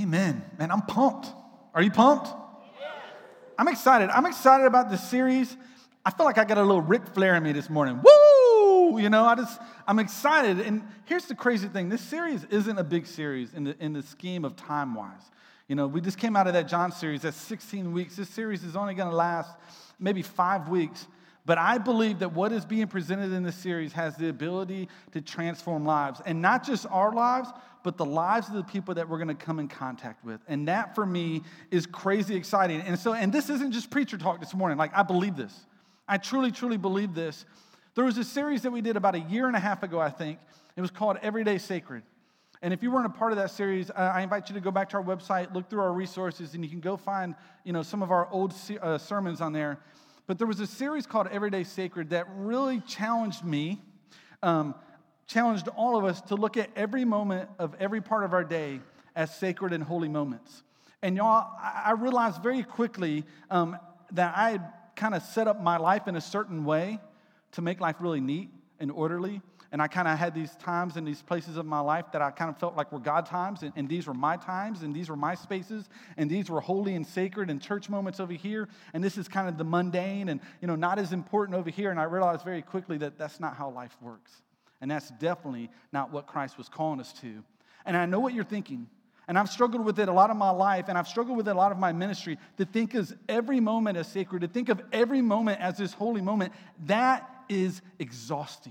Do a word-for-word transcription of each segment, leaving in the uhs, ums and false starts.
Amen. Man, I'm pumped. Are you pumped? I'm excited. I'm excited about this series. I feel like I got a little Ric Flair in me this morning. Woo! You know, I just, I'm excited. And here's the crazy thing. This series isn't a big series in the, in the scheme of time-wise. You know, we just came out of that John series. That's sixteen weeks. This series is only going to last maybe five weeks. But I believe that what is being presented in this series has the ability to transform lives. And not just our lives, but the lives of the people that we're going to come in contact with. And that, for me, is crazy exciting. And so, and this isn't just preacher talk this morning. Like, I believe this. I truly, truly believe this. There was a series that we did about a year and a half ago, I think. It was called Everyday Sacred. And if you weren't a part of that series, I invite you to go back to our website, look through our resources, and you can go find, you know, some of our old uh, sermons on there. But there was a series called Everyday Sacred that really challenged me, um, challenged all of us to look at every moment of every part of our day as sacred and holy moments. And y'all, I realized very quickly um, that I had kind of set up my life in a certain way to make life really neat and orderly. And I kind of had these times and these places of my life that I kind of felt like were God times, and, and these were my times, and these were my spaces, and these were holy and sacred and church moments over here, and this is kind of the mundane and, you know, not as important over here. And I realized very quickly that that's not how life works, and that's definitely not what Christ was calling us to. And I know what you're thinking, and I've struggled with it a lot of my life, and I've struggled with it a lot of my ministry, to think of every moment as sacred, to think of every moment as this holy moment. That is exhausting.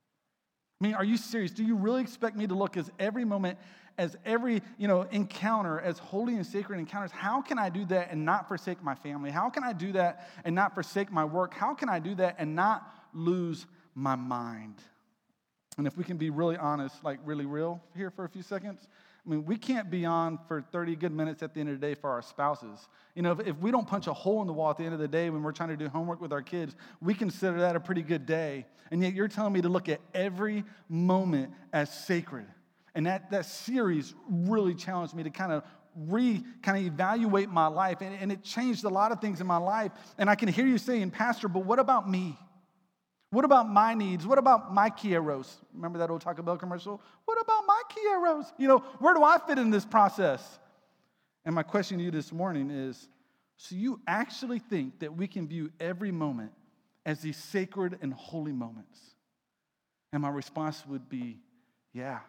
I mean, are you serious? Do you really expect me to look as every moment, as every, you know, encounter, as holy and sacred encounters? How can I do that and not forsake my family? How can I do that and not forsake my work? How can I do that and not lose my mind? And if we can be really honest, like really real here for a few seconds, I mean, we can't be on for thirty good minutes at the end of the day for our spouses. You know, if, if we don't punch a hole in the wall at the end of the day when we're trying to do homework with our kids, we consider that a pretty good day. And yet you're telling me to look at every moment as sacred. And that, that series really challenged me to kind of re, kind of evaluate my life. And, and it changed a lot of things in my life. And I can hear you saying, Pastor, but what about me? What about my needs? What about my Kairos? Remember that old Taco Bell commercial? What about my Kairos? You know, where do I fit in this process? And my question to you this morning is, so you actually think that we can view every moment as these sacred and holy moments? And my response would be, yeah,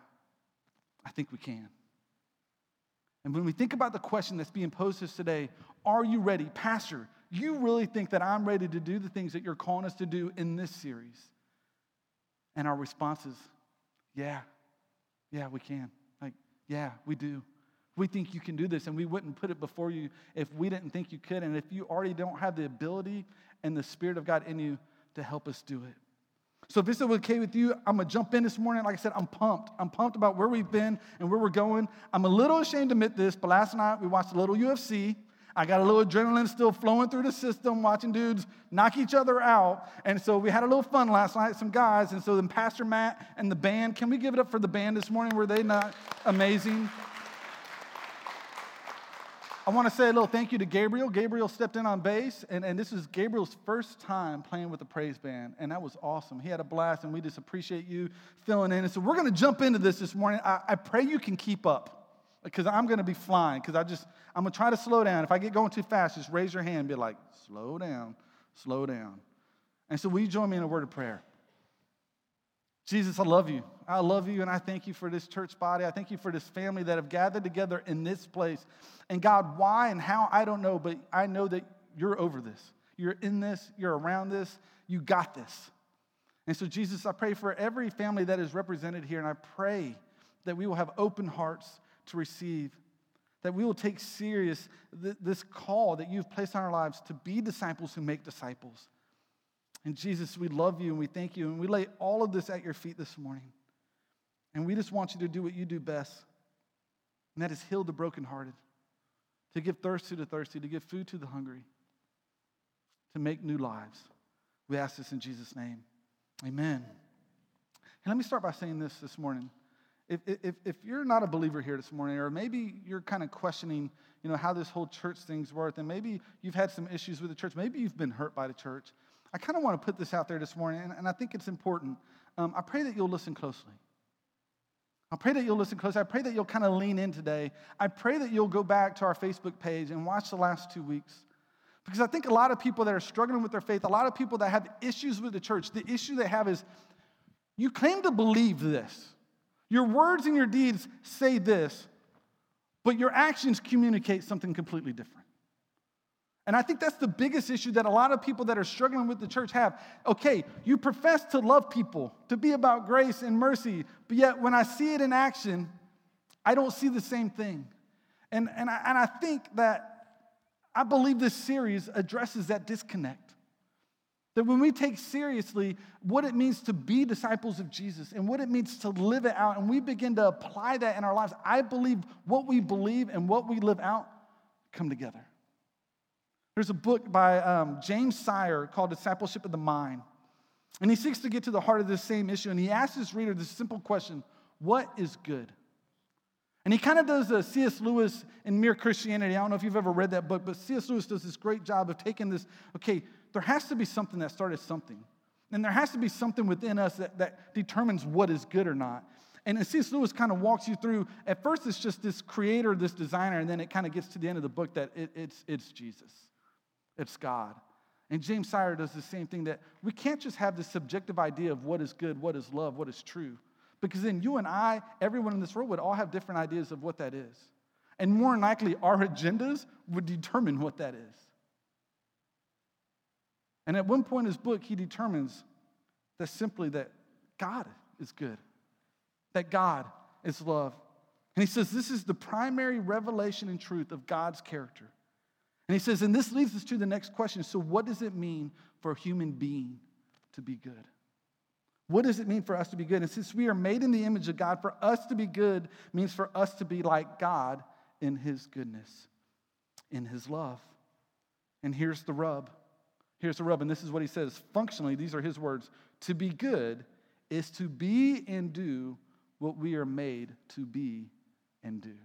I think we can. And when we think about the question that's being posed to us today, are you ready? Pastor, you really think that I'm ready to do the things that you're calling us to do in this series? And our response is, yeah, yeah, we can. Like, yeah, we do. We think you can do this, and we wouldn't put it before you if we didn't think you could, and if you already don't have the ability and the Spirit of God in you to help us do it. So if this is okay with you, I'm going to jump in this morning. Like I said, I'm pumped. I'm pumped about where we've been and where we're going. I'm a little ashamed to admit this, but last night we watched a little U F C. I got a little adrenaline still flowing through the system, watching dudes knock each other out. And so we had a little fun last night, some guys. And so then Pastor Matt and the band, can we give it up for the band this morning? Were they not amazing? I want to say a little thank you to Gabriel. Gabriel stepped in on bass, and, and this is Gabriel's first time playing with the praise band, and that was awesome. He had a blast, and we just appreciate you filling in. And so we're going to jump into this this morning. I, I pray you can keep up, because I'm going to be flying, because I just, I'm going to try to slow down. If I get going too fast, just raise your hand and be like, slow down, slow down. And so will you join me in a word of prayer? Jesus, I love you. I love you, and I thank you for this church body. I thank you for this family that have gathered together in this place. And God, why and how, I don't know, but I know that you're over this. You're in this. You're around this. You got this. And so, Jesus, I pray for every family that is represented here, and I pray that we will have open hearts to receive, that we will take serious th- this call that you've placed on our lives to be disciples who make disciples. And Jesus, we love you and we thank you, and we lay all of this at your feet this morning. And we just want you to do what you do best, and that is heal the brokenhearted, to give thirst to the thirsty, to give food to the hungry, to make new lives. We ask this in Jesus' name. Amen. And let me start by saying this this morning. If, if, if you're not a believer here this morning, or maybe you're kind of questioning, you know, how this whole church thing's worth, and maybe you've had some issues with the church, maybe you've been hurt by the church, I kind of want to put this out there this morning, and, and I think it's important. Um, I pray that you'll listen closely. I pray that you'll listen close. I pray that you'll kind of lean in today. I pray that you'll go back to our Facebook page and watch the last two weeks. Because I think a lot of people that are struggling with their faith, a lot of people that have issues with the church, the issue they have is you claim to believe this. Your words and your deeds say this, but your actions communicate something completely different. And I think that's the biggest issue that a lot of people that are struggling with the church have. Okay, you profess to love people, to be about grace and mercy, but yet when I see it in action, I don't see the same thing. And, and, I, and I think that I believe this series addresses that disconnect. That when we take seriously what it means to be disciples of Jesus and what it means to live it out, and we begin to apply that in our lives, I believe what we believe and what we live out come together. There's a book by um, James Sire called Discipleship of the Mind. And he seeks to get to the heart of this same issue. And he asks his reader this simple question: what is good? And he kind of does a C S Lewis in Mere Christianity. I don't know if you've ever read that book, but C S Lewis does this great job of taking this, okay, there has to be something that started something. And there has to be something within us that, that determines what is good or not. And C S Lewis kind of walks you through, at first it's just this creator, this designer, and then it kind of gets to the end of the book that it, it's, it's Jesus. It's God. And James Sire does the same thing, that we can't just have this subjective idea of what is good, what is love, what is true. Because then you and I, everyone in this world, would all have different ideas of what that is. And more than likely, our agendas would determine what that is. And at one point in his book, he determines that simply that God is good, that God is love. And he says this is the primary revelation and truth of God's character. And he says, and this leads us to the next question. So what does it mean for a human being to be good? What does it mean for us to be good? And since we are made in the image of God, for us to be good means for us to be like God in his goodness, in his love. And here's the rub. Here's the rub, and this is what he says. Functionally, these are his words. To be good is to be and do what we are made to be and do.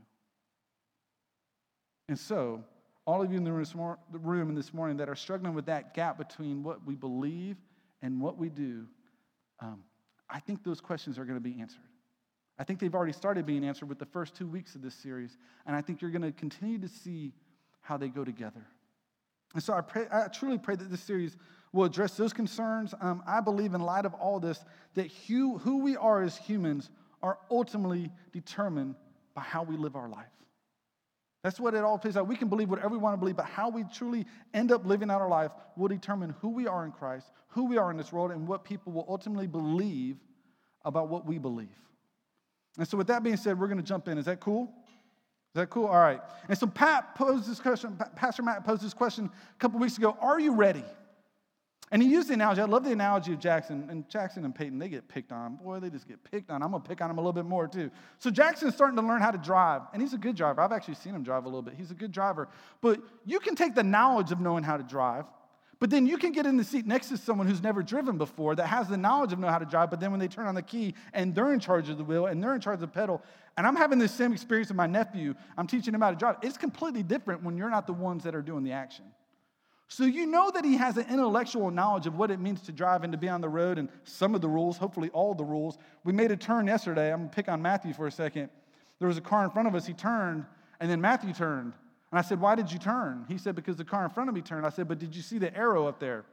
And so, all of you in the room in this morning that are struggling with that gap between what we believe and what we do, um, I think those questions are going to be answered. I think they've already started being answered with the first two weeks of this series, and I think you're going to continue to see how they go together. And so I pray, I truly pray that this series will address those concerns. Um, I believe in light of all this, that who, who we are as humans are ultimately determined by how we live our life. That's what it all plays out. We can believe whatever we want to believe, but how we truly end up living out our life will determine who we are in Christ, who we are in this world, and what people will ultimately believe about what we believe. And so with that being said, we're going to jump in. Is that cool? Is that cool? All right. And so Pat posed this question, Pastor Matt posed this question a couple weeks ago. Are you ready? And he used the analogy. I love the analogy of Jackson. And Jackson and Peyton, they get picked on. Boy, they just get picked on. I'm going to pick on him a little bit more, too. So Jackson's starting to learn how to drive. And he's a good driver. I've actually seen him drive a little bit. He's a good driver. But you can take the knowledge of knowing how to drive, but then you can get in the seat next to someone who's never driven before that has the knowledge of knowing how to drive, but then when they turn on the key and they're in charge of the wheel and they're in charge of the pedal, and I'm having this same experience with my nephew, I'm teaching him how to drive. It's completely different when you're not the ones that are doing the action. So you know that he has an intellectual knowledge of what it means to drive and to be on the road and some of the rules, hopefully all the rules. We made a turn yesterday. I'm going to pick on Matthew for a second. There was a car in front of us. He turned, and then Matthew turned. And I said, why did you turn? He said, because the car in front of me turned. I said, but did you see the arrow up there?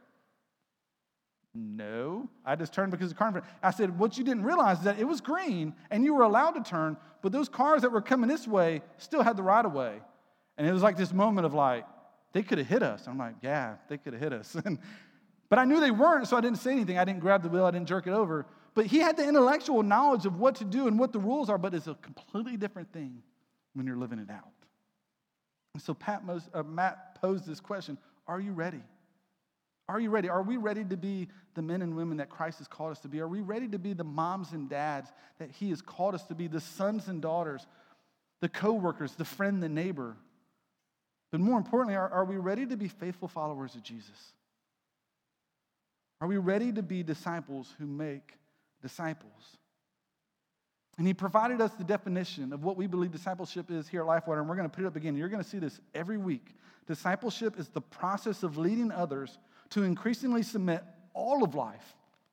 No. I just turned because the car in front. I said, what you didn't realize is that it was green, and you were allowed to turn, but those cars that were coming this way still had the right of way. And it was like this moment of like, they could have hit us. I'm like, yeah, they could have hit us. But I knew they weren't, so I didn't say anything. I didn't grab the wheel. I didn't jerk it over. But he had the intellectual knowledge of what to do and what the rules are, but it's a completely different thing when you're living it out. And so Pat Mos- uh, Matt posed this question, are you ready? Are you ready? Are we ready to be the men and women that Christ has called us to be? Are we ready to be the moms and dads that he has called us to be, the sons and daughters, the co-workers, the friend, the neighbor? But more importantly, are, are we ready to be faithful followers of Jesus? Are we ready to be disciples who make disciples? And he provided us the definition of what we believe discipleship is here at LifeWater, and we're going to put it up again. You're going to see this every week. Discipleship is the process of leading others to increasingly submit all of life,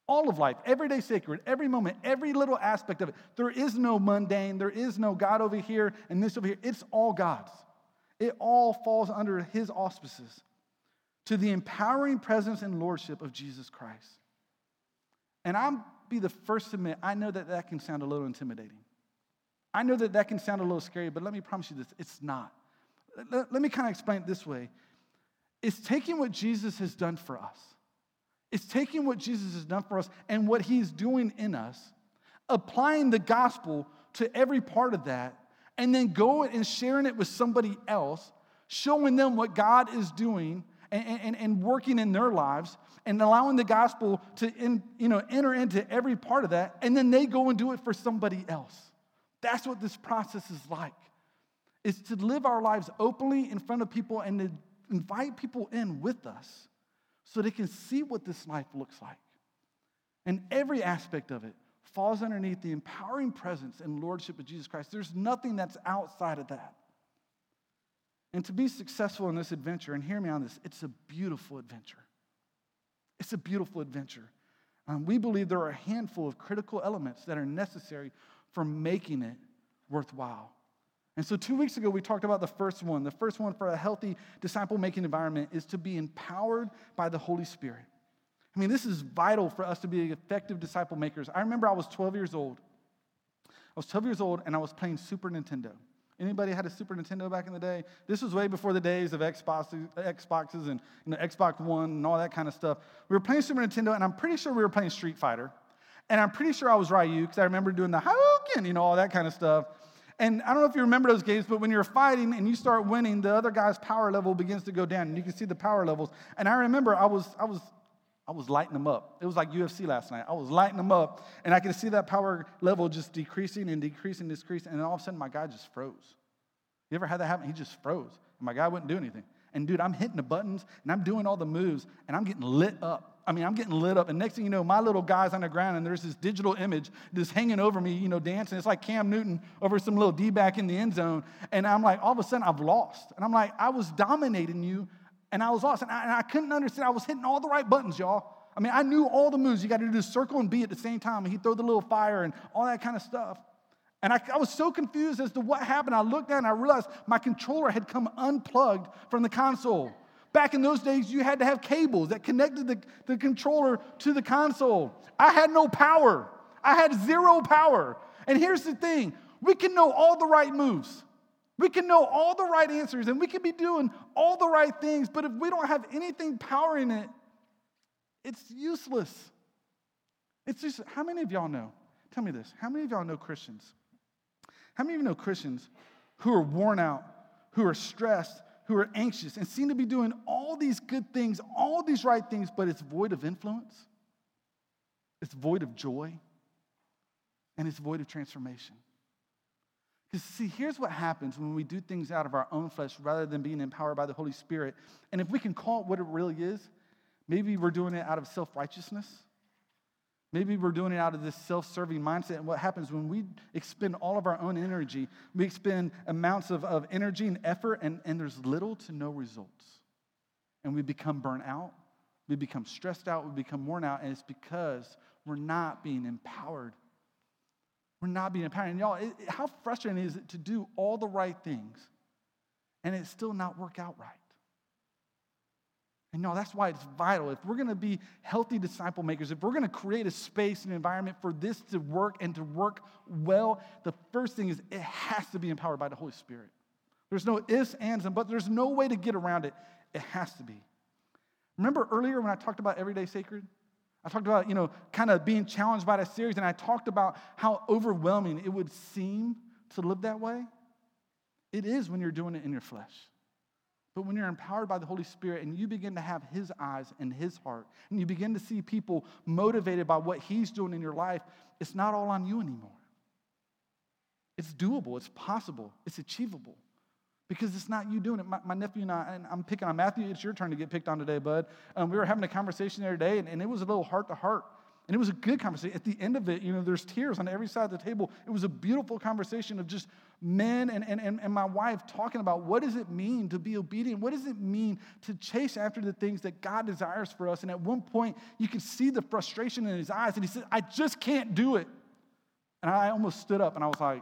All of life, everyday sacred, every moment, every little aspect of it. There is no mundane. There is no God over here and this over here. It's all God's. It all falls under his auspices to the empowering presence and lordship of Jesus Christ. And I'll be the first to admit, I know that that can sound a little intimidating. I know that that can sound a little scary, but let me promise you this, it's not. Let, let me kind of explain it this way. It's taking what Jesus has done for us. It's taking what Jesus has done for us and what he's doing in us, applying the gospel to every part of that, and then going and sharing it with somebody else, showing them what God is doing and, and, and working in their lives, and allowing the gospel to in, you know, enter into every part of that, and then they go and do it for somebody else. That's what this process is like. It's to live our lives openly in front of people and to invite people in with us so they can see what this life looks like. And every aspect of it falls underneath the empowering presence and lordship of Jesus Christ. There's nothing that's outside of that. And to be successful in this adventure, and hear me on this, it's a beautiful adventure. It's a beautiful adventure. Um, we believe there are a handful of critical elements that are necessary for making it worthwhile. And so two weeks ago, we talked about the first one. The first one for a healthy disciple-making environment is to be empowered by the Holy Spirit. I mean, this is vital for us to be effective disciple makers. I remember I was twelve years old. I was twelve years old, and I was playing Super Nintendo. Anybody had a Super Nintendo back in the day? This was way before the days of Xboxes, Xboxes and you know, Xbox One and all that kind of stuff. We were playing Super Nintendo, and I'm pretty sure we were playing Street Fighter. And I'm pretty sure I was Ryu, because I remember doing the Hadouken, you know, all that kind of stuff. And I don't know if you remember those games, but when you're fighting and you start winning, the other guy's power level begins to go down, and you can see the power levels. And I remember I was, I was, I was lighting them up. It was like U F C last night. I was lighting them up, and I could see that power level just decreasing and decreasing, decreasing, and then all of a sudden my guy just froze. You ever had that happen? He just froze, and my guy wouldn't do anything. And dude, I'm hitting the buttons, and I'm doing all the moves, and I'm getting lit up. I mean, I'm getting lit up, and next thing you know, my little guy's on the ground, and there's this digital image just hanging over me, you know, dancing. It's like Cam Newton over some little D-back in the end zone, and I'm like, all of a sudden, I've lost. And I'm like, I was dominating you, and I was lost, and I, and I couldn't understand. I was hitting all the right buttons, y'all. I mean, I knew all the moves. You got to do circle and B at the same time, and he'd throw the little fire and all that kind of stuff. And I, I was so confused as to what happened. I looked down, and I realized my controller had come unplugged from the console. Back in those days, you had to have cables that connected the, the controller to the console. I had no power. I had zero power. And here's the thing. We can know all the right moves. We can know all the right answers, and we can be doing all the right things, but if we don't have anything powering it, it's useless. It's just, how many of y'all know? Tell me this. How many of y'all know Christians? How many of you know Christians who are worn out, who are stressed, who are anxious, and seem to be doing all these good things, all these right things, but it's void of influence, it's void of joy, and it's void of transformation? Because, see, here's what happens when we do things out of our own flesh rather than being empowered by the Holy Spirit. And if we can call it what it really is, maybe we're doing it out of self-righteousness. Maybe we're doing it out of this self-serving mindset. And what happens when we expend all of our own energy, we expend amounts of, of energy and effort, and, and there's little to no results. And we become burnt out. We become stressed out. We become worn out. And it's because we're not being empowered. We're not being empowered. And y'all, it, it, how frustrating is it to do all the right things and it still not work out right? And no, that's why it's vital. If we're going to be healthy disciple makers, if we're going to create a space and environment for this to work and to work well, the first thing is it has to be empowered by the Holy Spirit. There's no ifs, ands, and buts. There's no way to get around it. It has to be. Remember earlier when I talked about Everyday Sacred? I talked about, you know, kind of being challenged by that series, and I talked about how overwhelming it would seem to live that way. It is when you're doing it in your flesh. But when you're empowered by the Holy Spirit and you begin to have His eyes and His heart, and you begin to see people motivated by what He's doing in your life, it's not all on you anymore. It's doable, it's possible, it's achievable. Because it's not you doing it. My, my nephew and I, and I'm picking on Matthew, it's your turn to get picked on today, bud. Um, we were having a conversation the other day, and, and it was a little heart to heart. And it was a good conversation. At the end of it, you know, there's tears on every side of the table. It was a beautiful conversation of just men and, and, and, and my wife talking about what does it mean to be obedient? What does it mean to chase after the things that God desires for us? And at one point, you could see the frustration in his eyes. And he said, I just can't do it. And I almost stood up and I was like,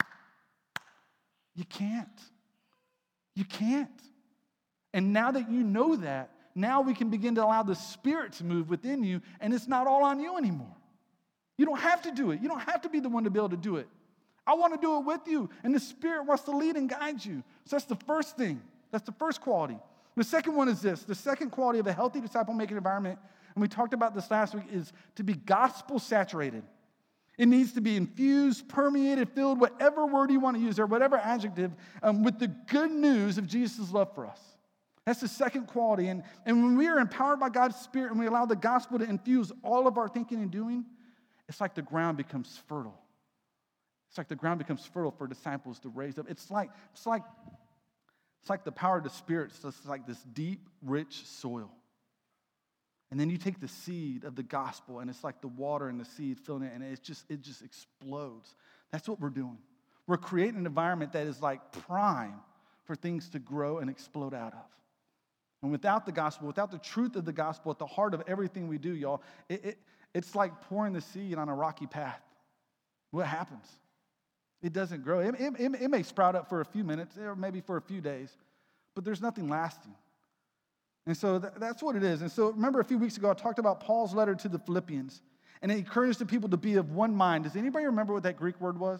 you can't. You can't. And now that you know that, now we can begin to allow the Spirit to move within you, and it's not all on you anymore. You don't have to do it. You don't have to be the one to be able to do it. I want to do it with you, and the Spirit wants to lead and guide you. So that's the first thing. That's the first quality. The second one is this. The second quality of a healthy disciple-making environment, and we talked about this last week, is to be gospel-saturated. It needs to be infused, permeated, filled, whatever word you want to use or whatever adjective, um, with the good news of Jesus' love for us. That's the second quality. And, and when we are empowered by God's Spirit and we allow the gospel to infuse all of our thinking and doing, it's like the ground becomes fertile. It's like the ground becomes fertile for disciples to raise up. It's like, it's like, it's like the power of the Spirit. So it's like this deep, rich soil. And then you take the seed of the gospel, and it's like the water and the seed filling it, and it just, it just explodes. That's what we're doing. We're creating an environment that is like prime for things to grow and explode out of. And without the gospel, without the truth of the gospel at the heart of everything we do, y'all, it, it, it's like pouring the seed on a rocky path. What happens? It doesn't grow. It, it, it may sprout up for a few minutes or maybe for a few days, but there's nothing lasting. And so th- that's what it is. And so remember a few weeks ago, I talked about Paul's letter to the Philippians, and it encouraged the people to be of one mind. Does anybody remember what that Greek word was?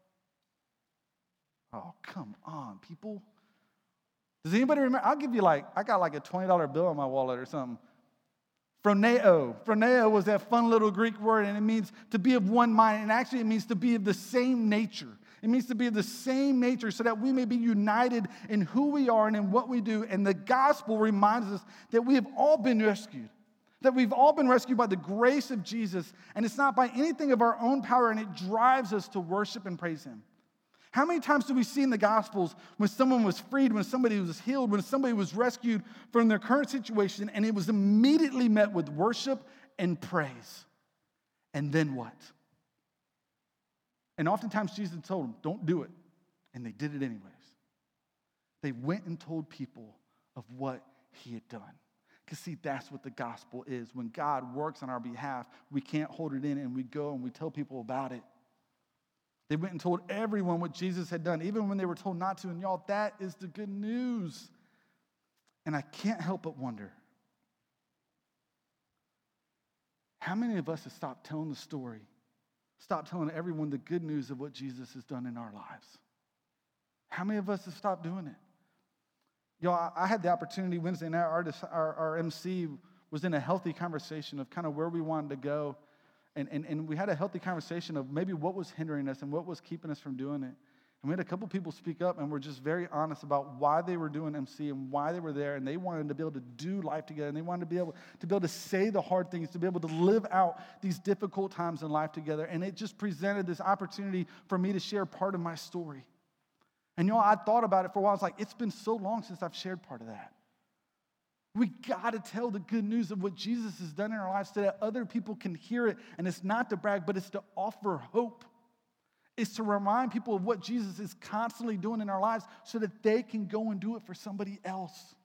Oh, come on, people. Does anybody remember? I'll give you like, I got like a twenty dollar bill on my wallet or something. Phroneo. Phroneo was that fun little Greek word, and it means to be of one mind. And actually, it means to be of the same nature. It means to be of the same nature so that we may be united in who we are and in what we do. And the gospel reminds us that we have all been rescued, that we've all been rescued by the grace of Jesus. And it's not by anything of our own power, and it drives us to worship and praise him. How many times do we see in the Gospels when someone was freed, when somebody was healed, when somebody was rescued from their current situation, and it was immediately met with worship and praise? And then what? And oftentimes Jesus told them, don't do it. And they did it anyways. They went and told people of what he had done. Because see, that's what the gospel is. When God works on our behalf, we can't hold it in, and we go and we tell people about it. They went and told everyone what Jesus had done, even when they were told not to. And y'all, that is the good news. And I can't help but wonder, how many of us have stopped telling the story, stopped telling everyone the good news of what Jesus has done in our lives? How many of us have stopped doing it? Y'all, I had the opportunity Wednesday night, our, our, our M C was in a healthy conversation of kind of where we wanted to go. And, and, and we had a healthy conversation of maybe what was hindering us and what was keeping us from doing it. And we had a couple people speak up and were just very honest about why they were doing M C and why they were there. And they wanted to be able to do life together. And they wanted to be able to be able to say the hard things, to be able to live out these difficult times in life together. And it just presented this opportunity for me to share part of my story. And y'all, I thought about it for a while. I was like, it's been so long since I've shared part of that. We got to tell the good news of what Jesus has done in our lives so that other people can hear it. And it's not to brag, but it's to offer hope. It's to remind people of what Jesus is constantly doing in our lives so that they can go and do it for somebody else.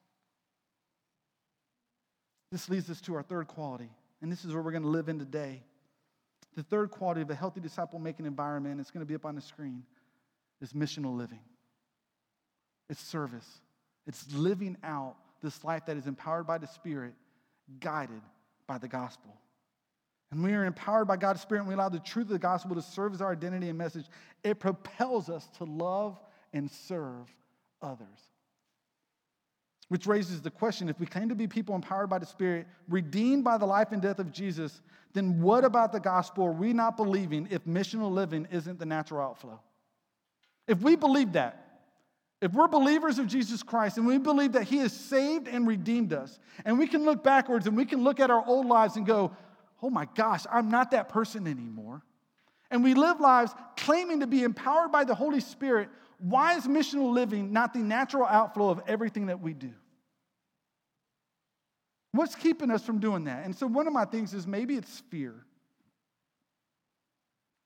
This leads us to our third quality, and this is where we're going to live in today. The third quality of a healthy disciple-making environment, it's going to be up on the screen, is missional living. It's service. It's living out this life that is empowered by the Spirit, guided by the gospel. And we are empowered by God's Spirit and we allow the truth of the gospel to serve as our identity and message. It propels us to love and serve others. Which raises the question, if we claim to be people empowered by the Spirit, redeemed by the life and death of Jesus, then what about the gospel are we not believing if missional living isn't the natural outflow? If we believe that, if we're believers of Jesus Christ and we believe that he has saved and redeemed us, and we can look backwards and we can look at our old lives and go, oh my gosh, I'm not that person anymore. And we live lives claiming to be empowered by the Holy Spirit, why is missional living not the natural outflow of everything that we do? What's keeping us from doing that? And so one of my things is maybe it's fear.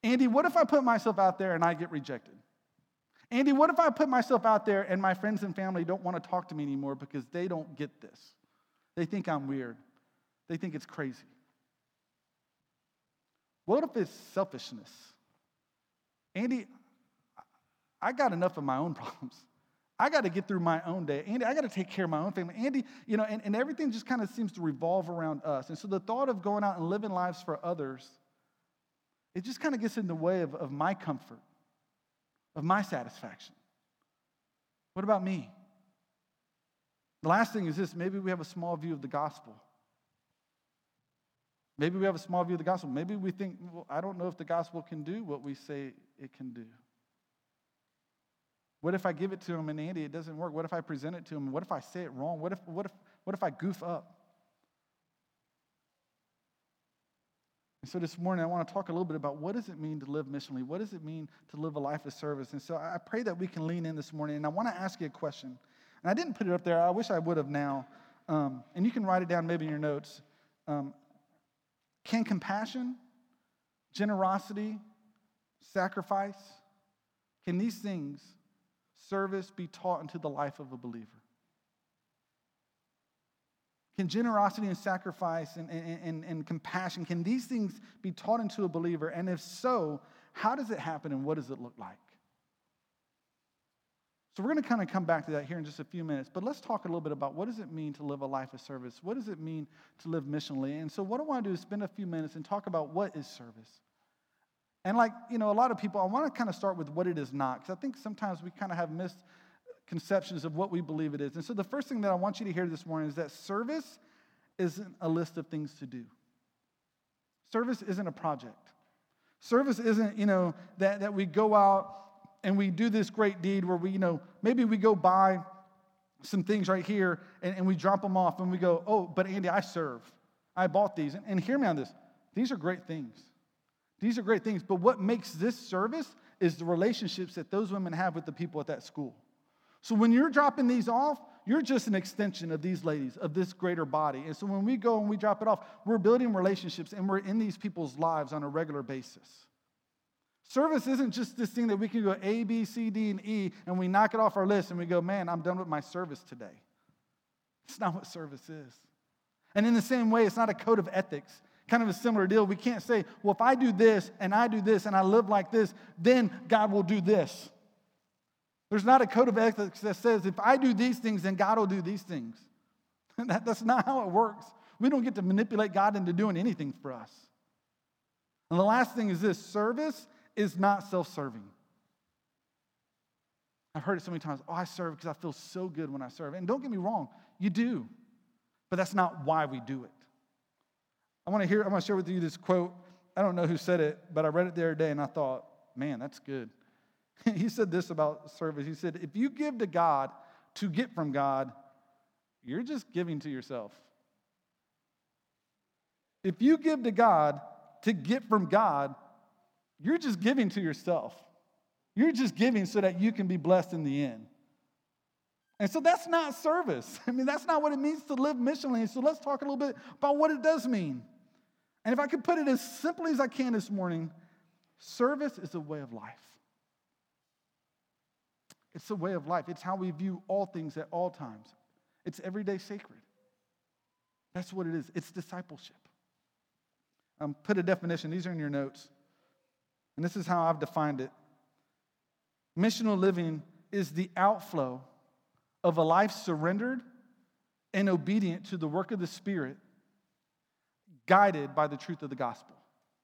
Andy, what if I put myself out there and I get rejected? Andy, what if I put myself out there and my friends and family don't want to talk to me anymore because they don't get this? They think I'm weird. They think it's crazy. What if it's selfishness? Andy, I got enough of my own problems. I got to get through my own day. Andy, I got to take care of my own family. Andy, you know, and, and everything just kind of seems to revolve around us. And so the thought of going out and living lives for others, it just kind of gets in the way of, of my comfort, of my satisfaction. What about me? The last thing is this: maybe we have a small view of the gospel. Maybe we have a small view of the gospel. Maybe we think, well, I don't know if the gospel can do what we say it can do. What if I give it to him and Andy, it doesn't work? What if I present it to him? What if I say it wrong? What if, what if, what if I goof up? And so this morning, I want to talk a little bit about what does it mean to live missionally? What does it mean to live a life of service? And so I pray that we can lean in this morning. And I want to ask you a question. And I didn't put it up there. I wish I would have now. Um, and you can write it down maybe in your notes. Um, can compassion, generosity, sacrifice, can these things, service, be taught into the life of a believer? Can generosity and sacrifice and, and, and, and compassion, can these things be taught into a believer? And if so, how does it happen and what does it look like? So we're going to kind of come back to that here in just a few minutes, but let's talk a little bit about what does it mean to live a life of service? What does it mean to live missionally? And so what I want to do is spend a few minutes and talk about what is service. And like, you know, a lot of people, I want to kind of start with what it is not, because I think sometimes we kind of have misconceptions of what we believe it is. And so the first thing that I want you to hear this morning is that service isn't a list of things to do. Service isn't a project. Service isn't, you know, that, that we go out and we do this great deed where we, you know, maybe we go buy some things right here and, and we drop them off and we go, oh, but Andy, I serve. I bought these. And, and hear me on this. These are great things. These are great things. But what makes this service is the relationships that those women have with the people at that school. So when you're dropping these off, you're just an extension of these ladies, of this greater body. And so when we go and we drop it off, we're building relationships and we're in these people's lives on a regular basis. Service isn't just this thing that we can go A, B, C, D, and E, and we knock it off our list and we go, man, I'm done with my service today. It's not what service is. And in the same way, it's not a code of ethics. Kind of a similar deal. We can't say, well, if I do this and I do this and I live like this, then God will do this. There's not a code of ethics that says, if I do these things, then God will do these things. that, that's not how it works. We don't get to manipulate God into doing anything for us. And the last thing is this: service is not self-serving. I've heard it so many times. Oh, I serve because I feel so good when I serve. And don't get me wrong, you do. But that's not why we do it. I want to hear, I want to share with you this quote. I don't know who said it, but I read it the other day and I thought, man, that's good. He said this about service. He said, if you give to God to get from God, you're just giving to yourself. If you give to God to get from God, you're just giving to yourself. You're just giving so that you can be blessed in the end. And so that's not service. I mean, that's not what it means to live missionally. So let's talk a little bit about what it does mean. And if I could put it as simply as I can this morning, service is a way of life. It's a way of life. It's how we view all things at all times. It's everyday sacred. That's what it is. It's discipleship. Um, put a definition. These are in your notes. And this is how I've defined it. Missional living is the outflow of a life surrendered and obedient to the work of the Spirit, guided by the truth of the gospel.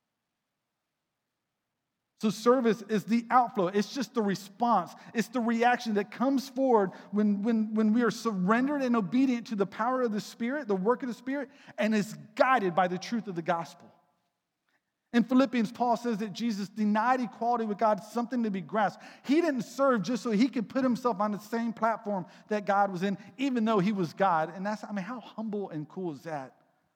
So service is the outflow. It's just the response. It's the reaction that comes forward when, when, when we are surrendered and obedient to the power of the Spirit, the work of the Spirit, and is guided by the truth of the gospel. In Philippians, Paul says that Jesus denied equality with God, something to be grasped. He didn't serve just so he could put himself on the same platform that God was in, even though he was God. And that's, I mean, how humble and cool is that?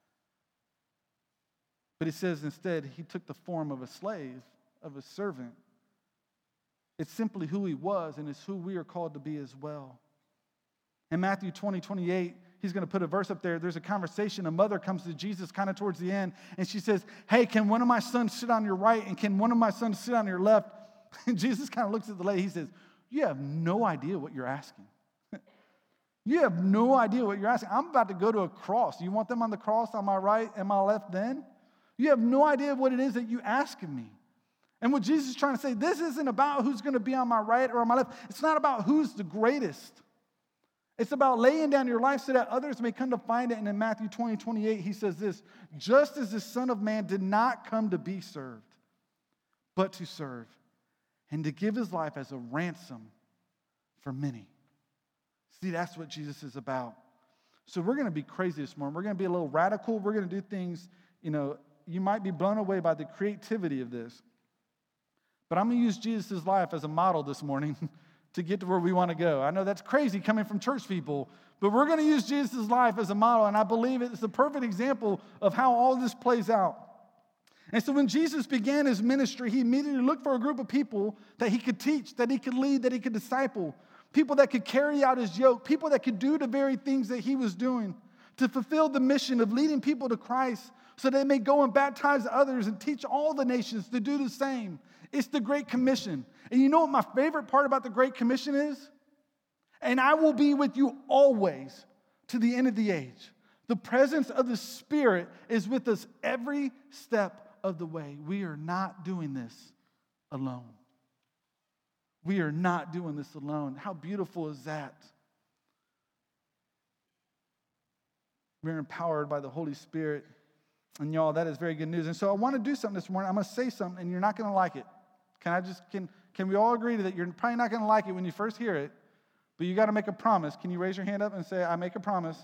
But it says instead, he took the form of a slave, of a servant. It's simply who he was, and it's who we are called to be as well. In Matthew twenty, twenty-eight, he's going to put a verse up there. There's a conversation. A mother comes to Jesus kind of towards the end, and she says, hey, can one of my sons sit on your right, and can one of my sons sit on your left? And Jesus kind of looks at the lady. He says, you have no idea what you're asking. You have no idea what you're asking. I'm about to go to a cross. You want them on the cross on my right and my left then? You have no idea what it is that you ask of me. And what Jesus is trying to say, this isn't about who's going to be on my right or on my left. It's not about who's the greatest. It's about laying down your life so that others may come to find it. And in Matthew twenty, twenty-eight, he says this, just as the Son of Man did not come to be served, but to serve, and to give his life as a ransom for many. See, that's what Jesus is about. So we're going to be crazy this morning. We're going to be a little radical. We're going to do things, you know, you might be blown away by the creativity of this. But I'm going to use Jesus' life as a model this morning to get to where we want to go. I know that's crazy coming from church people, but we're going to use Jesus' life as a model, and I believe it's the perfect example of how all this plays out. And so when Jesus began his ministry, he immediately looked for a group of people that he could teach, that he could lead, that he could disciple, people that could carry out his yoke, people that could do the very things that he was doing to fulfill the mission of leading people to Christ so they may go and baptize others and teach all the nations to do the same. It's the Great Commission. And you know what my favorite part about the Great Commission is? And I will be with you always to the end of the age. The presence of the Spirit is with us every step of the way. We are not doing this alone. We are not doing this alone. How beautiful is that? We're empowered by the Holy Spirit. And y'all, that is very good news. And so I want to do something this morning. I'm going to say something, and you're not going to like it. Can I just, can, can we all agree that you're probably not going to like it when you first hear it, but you got to make a promise. Can you raise your hand up and say, I make a promise?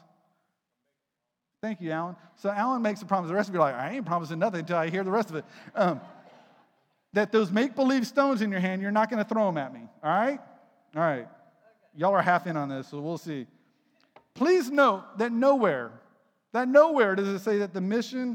Thank you, Alan. So Alan makes a promise. The rest of you are like, I ain't promising nothing until I hear the rest of it. Um, that those make-believe stones in your hand, you're not going to throw them at me. All right? All right. Y'all are half in on this, so we'll see. Please note that nowhere, that nowhere does it say that the mission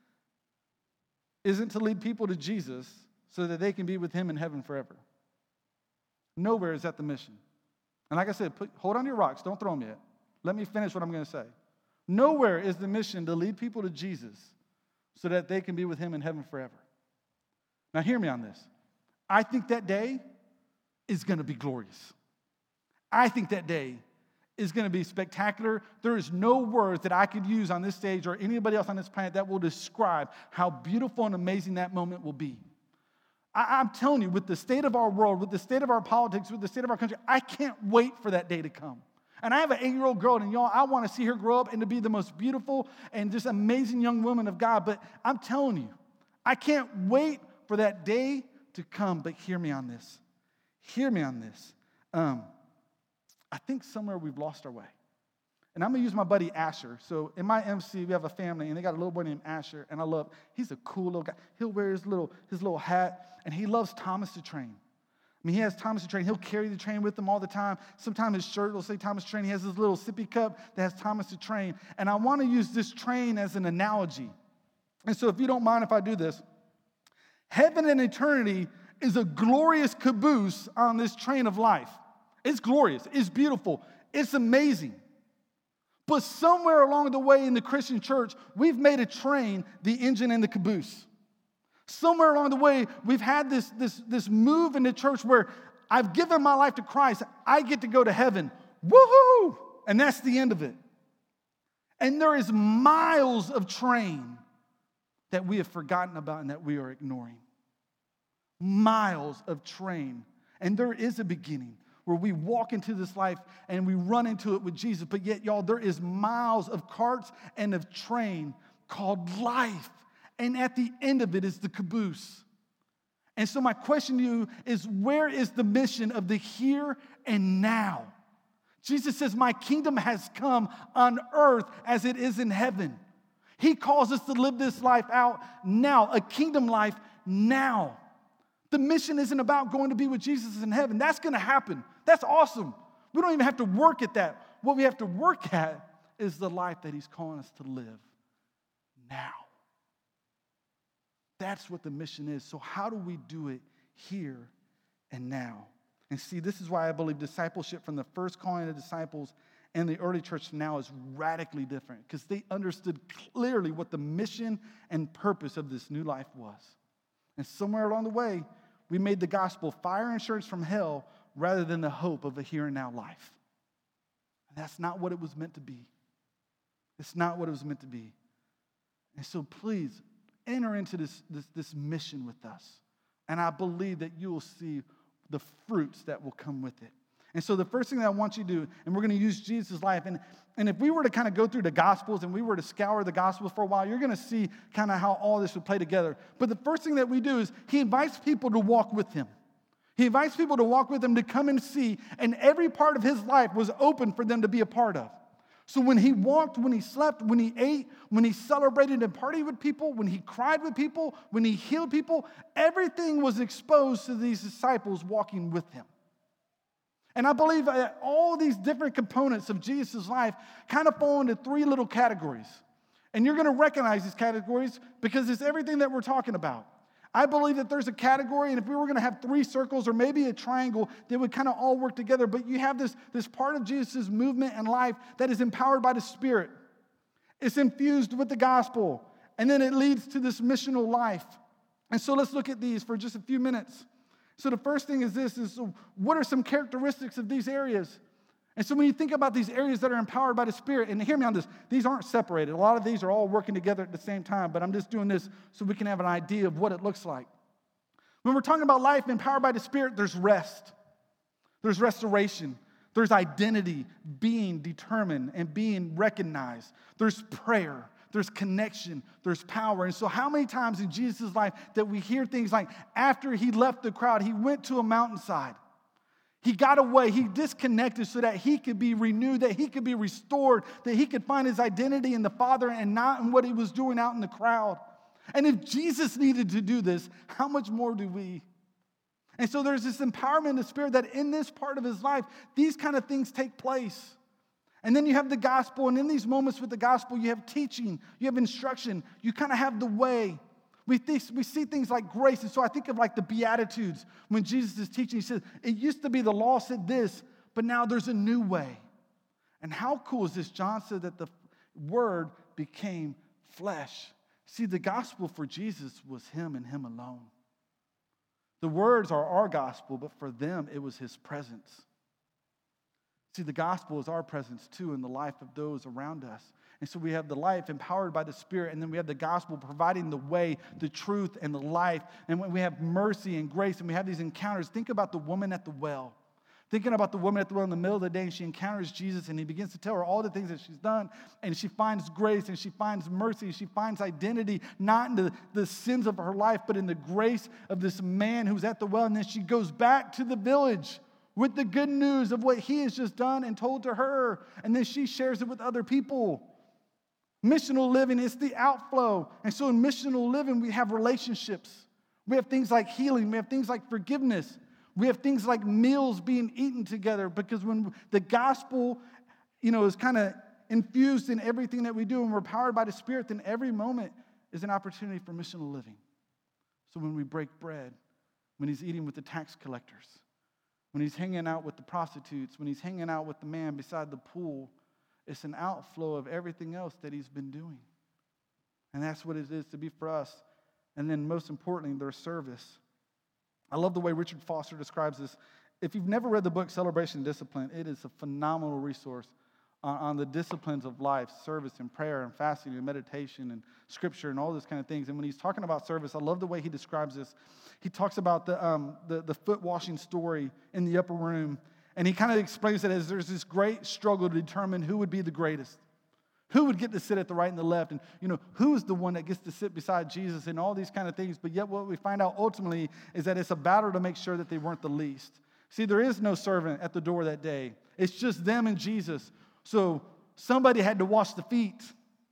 isn't to lead people to Jesus so that they can be with him in heaven forever. Nowhere is that the mission. And like I said, put, hold on to your rocks. Don't throw them yet. Let me finish what I'm going to say. Nowhere is the mission to lead people to Jesus so that they can be with him in heaven forever. Now, hear me on this. I think that day is going to be glorious. I think that day is going to be spectacular. There is no words that I could use on this stage or anybody else on this planet that will describe how beautiful and amazing that moment will be. I, I'm telling you, with the state of our world, with the state of our politics, with the state of our country, I can't wait for that day to come. And I have an eight-year-old girl, and y'all, I want to see her grow up and to be the most beautiful and just amazing young woman of God. But I'm telling you, I can't wait for that day to come. But hear me on this. Hear me on this. Um, I think somewhere we've lost our way. And I'm going to use my buddy Asher. So in my M C, we have a family, and they got a little boy named Asher, and I love, he's a cool little guy. He'll wear his little, his little hat, and he loves Thomas the Train. I mean, he has Thomas the Train. He'll carry the train with him all the time. Sometimes his shirt will say Thomas the Train. He has this little sippy cup that has Thomas the Train. And I want to use this train as an analogy. And so if you don't mind if I do this, heaven and eternity is a glorious caboose on this train of life. It's glorious. It's beautiful. It's amazing. But somewhere along the way in the Christian church, we've made a train the engine and the caboose. Somewhere along the way, we've had this, this, this move in the church where I've given my life to Christ. I get to go to heaven. Woohoo! And that's the end of it. And there is miles of train that we have forgotten about and that we are ignoring. Miles of train. And there is a beginning where we walk into this life and we run into it with Jesus. But yet, y'all, there is miles of carts and of train called life. And at the end of it is the caboose. And so my question to you is, where is the mission of the here and now? Jesus says, my kingdom has come on earth as it is in heaven. He calls us to live this life out now, a kingdom life now. The mission isn't about going to be with Jesus in heaven. That's going to happen. That's awesome. We don't even have to work at that. What we have to work at is the life that he's calling us to live now. That's what the mission is. So how do we do it here and now? And see, this is why I believe discipleship from the first calling of disciples and the early church now is radically different because they understood clearly what the mission and purpose of this new life was. And somewhere along the way, we made the gospel fire insurance from hell rather than the hope of a here and now life. And that's not what it was meant to be. It's not what it was meant to be. And so please, enter into this, this, this mission with us. And I believe that you will see the fruits that will come with it. And so the first thing that I want you to do, and we're going to use Jesus' life, and, and if we were to kind of go through the Gospels and we were to scour the Gospels for a while, you're going to see kind of how all this would play together. But the first thing that we do is he invites people to walk with him. He invites people to walk with him, to come and see, and every part of his life was open for them to be a part of. So when he walked, when he slept, when he ate, when he celebrated and partied with people, when he cried with people, when he healed people, everything was exposed to these disciples walking with him. And I believe that all these different components of Jesus' life kind of fall into three little categories. And you're going to recognize these categories because it's everything that we're talking about. I believe that there's a category, and if we were going to have three circles or maybe a triangle, they would kind of all work together. But you have this, this part of Jesus' movement and life that is empowered by the Spirit. It's infused with the gospel, and then it leads to this missional life. And so let's look at these for just a few minutes. So the first thing is this, is so what are some characteristics of these areas? And so when you think about these areas that are empowered by the Spirit, and hear me on this, these aren't separated. A lot of these are all working together at the same time, but I'm just doing this so we can have an idea of what it looks like. When we're talking about life empowered by the Spirit, there's rest. There's restoration. There's identity, being determined and being recognized. There's prayer. There's connection, there's power. And so how many times in Jesus' life that we hear things like after he left the crowd, he went to a mountainside. He got away, he disconnected so that he could be renewed, that he could be restored, that he could find his identity in the Father and not in what he was doing out in the crowd. And if Jesus needed to do this, how much more do we? And so there's this empowerment in the Spirit that in this part of his life, these kind of things take place. And then you have the gospel, and in these moments with the gospel, you have teaching, you have instruction, you kind of have the way. We, th- we see things like grace, and so I think of like the Beatitudes. When Jesus is teaching, he says, it used to be the law said this, but now there's a new way. And how cool is this? John said that the word became flesh. See, the gospel for Jesus was him and him alone. The words are our gospel, but for them, it was his presence. See, the gospel is our presence too in the life of those around us. And so we have the life empowered by the Spirit, and then we have the gospel providing the way, the truth, and the life. And when we have mercy and grace, and we have these encounters, think about the woman at the well. Thinking about the woman at the well in the middle of the day, and she encounters Jesus, and he begins to tell her all the things that she's done, and she finds grace, and she finds mercy, and she finds identity, not in the, the sins of her life, but in the grace of this man who's at the well. And then she goes back to the village with the good news of what he has just done and told to her. And then she shares it with other people. Missional living is the outflow. And so in missional living, we have relationships. We have things like healing. We have things like forgiveness. We have things like meals being eaten together. Because when the gospel, you know, is kind of infused in everything that we do and we're powered by the Spirit, then every moment is an opportunity for missional living. So when we break bread, when he's eating with the tax collectors, when he's hanging out with the prostitutes, when he's hanging out with the man beside the pool, it's an outflow of everything else that he's been doing. And that's what it is to be for us. And then most importantly, their service. I love the way Richard Foster describes this. If you've never read the book Celebration and Discipline, it is a phenomenal resource on, on the disciplines of life, service and prayer and fasting and meditation and scripture and all those kind of things. And when he's talking about service, I love the way he describes this. He talks about the, um, the, the foot washing story in the upper room. And he kind of explains it as there's this great struggle to determine who would be the greatest. Who would get to sit at the right and the left? And, you know, who is the one that gets to sit beside Jesus and all these kind of things? But yet what we find out ultimately is that it's a battle to make sure that they weren't the least. See, there is no servant at the door that day. It's just them and Jesus. So somebody had to wash the feet.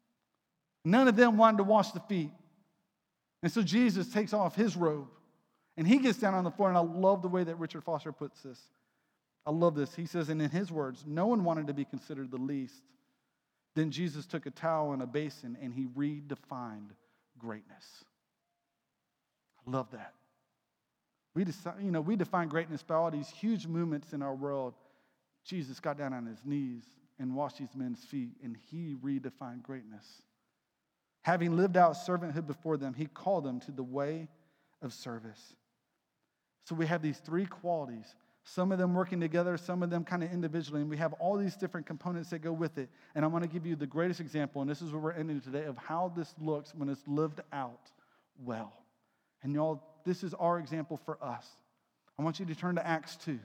None of them wanted to wash the feet. And so Jesus takes off his robe. And he gets down on the floor, and I love the way that Richard Foster puts this. I love this. He says, and in his words, no one wanted to be considered the least. Then Jesus took a towel and a basin, and he redefined greatness. I love that. We, decide, you know, we define greatness by all these huge movements in our world. Jesus got down on his knees, and washed these men's feet, and he redefined greatness. Having lived out servanthood before them, he called them to the way of service. So we have these three qualities, some of them working together, some of them kind of individually, and we have all these different components that go with it. And I want to give you the greatest example, and this is where we're ending today, of how this looks when it's lived out well. And y'all, this is our example for us. I want you to turn to Acts two.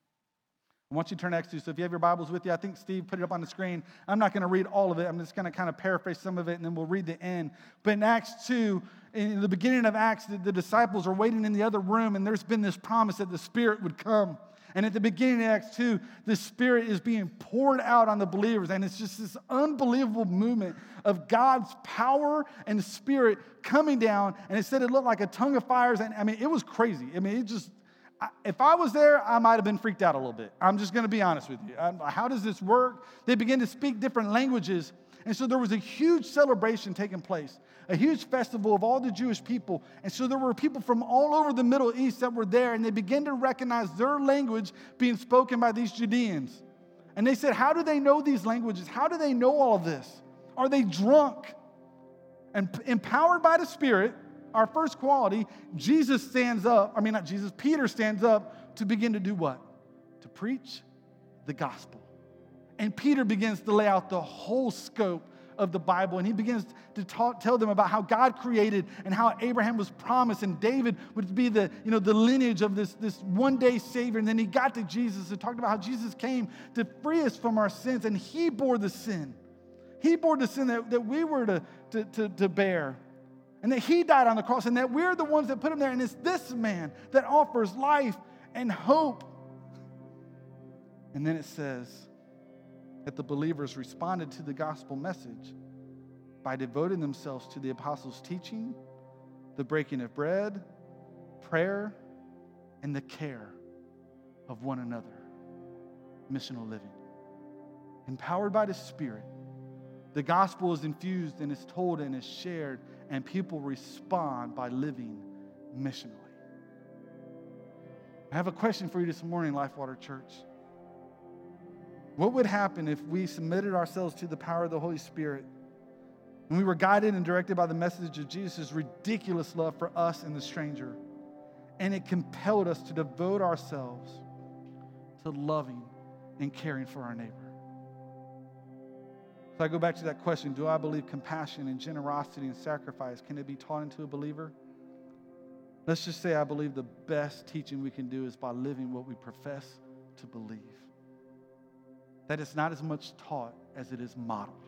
I want you to turn to Acts two. So if you have your Bibles with you, I think Steve put it up on the screen. I'm not going to read all of it. I'm just going to kind of paraphrase some of it, and then we'll read the end. But in Acts two, in the beginning of Acts, the, the disciples are waiting in the other room, and there's been this promise that the Spirit would come. And at the beginning of Acts two, the Spirit is being poured out on the believers, and it's just this unbelievable movement of God's power and the Spirit coming down, and it said it looked like a tongue of fires, and I mean, it was crazy. I mean, it just... If I was there, I might have been freaked out a little bit. I'm just going to be honest with you. How does this work? They began to speak different languages. And so there was a huge celebration taking place, a huge festival of all the Jewish people. And so there were people from all over the Middle East that were there, and they began to recognize their language being spoken by these Judeans. And they said, how do they know these languages? How do they know all of this? Are they drunk? And empowered by the Spirit, our first quality, Jesus stands up, I mean not Jesus, Peter stands up to begin to do what? To preach the gospel. And Peter begins to lay out the whole scope of the Bible, and he begins to talk, tell them about how God created and how Abraham was promised, and David would be the, you know, the lineage of this, this one-day Savior. And then he got to Jesus and talked about how Jesus came to free us from our sins, and he bore the sin. He bore the sin that, that we were to, to, to, to bear. And that he died on the cross, and that we're the ones that put him there. And it's this man that offers life and hope. And then it says that the believers responded to the gospel message by devoting themselves to the apostles' teaching, the breaking of bread, prayer, and the care of one another. Missional living. Empowered by the Spirit, the gospel is infused and is told and is shared, and people respond by living missionally. I have a question for you this morning, Lifewater Church. What would happen if we submitted ourselves to the power of the Holy Spirit and we were guided and directed by the message of Jesus' ridiculous love for us and the stranger, and it compelled us to devote ourselves to loving and caring for our neighbor? So I go back to that question, do I believe compassion and generosity and sacrifice, can it be taught into a believer? Let's just say I believe the best teaching we can do is by living what we profess to believe. That it's not as much taught as it is modeled.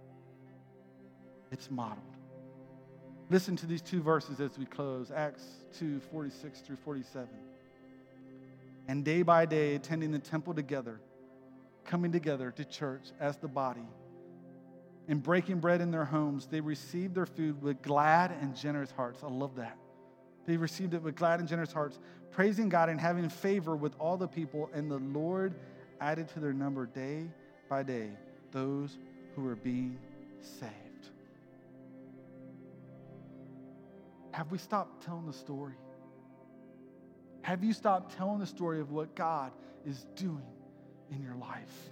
It's modeled. Listen to these two verses as we close, Acts two, forty-six through forty-seven. And day by day, attending the temple together, coming together to church as the body, and breaking bread in their homes, they received their food with glad and generous hearts. I love that. They received it with glad and generous hearts, praising God and having favor with all the people. And the Lord added to their number day by day those who were being saved. Have we stopped telling the story? Have you stopped telling the story of what God is doing in your life?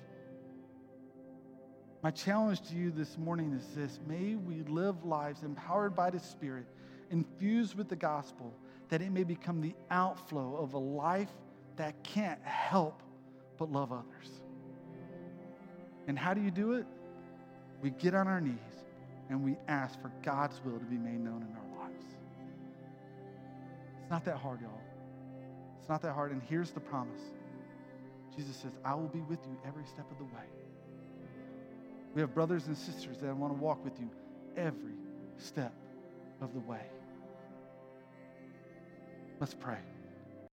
My challenge to you this morning is this: may we live lives empowered by the Spirit, infused with the gospel, that it may become the outflow of a life that can't help but love others. And how do you do it? We get on our knees and we ask for God's will to be made known in our lives. It's not that hard, y'all. It's not that hard. And here's the promise. Jesus says, I will be with you every step of the way. We have brothers and sisters that want to walk with you every step of the way. Let's pray.